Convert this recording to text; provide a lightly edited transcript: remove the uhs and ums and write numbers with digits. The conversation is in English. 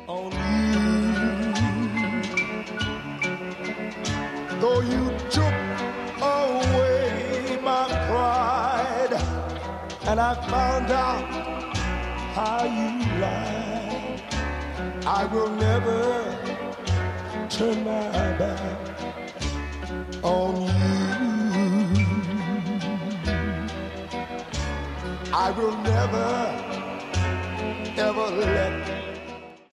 on you. Though you took away my pride, and I found out how you lied, I will never turn my back on you. I will never, ever let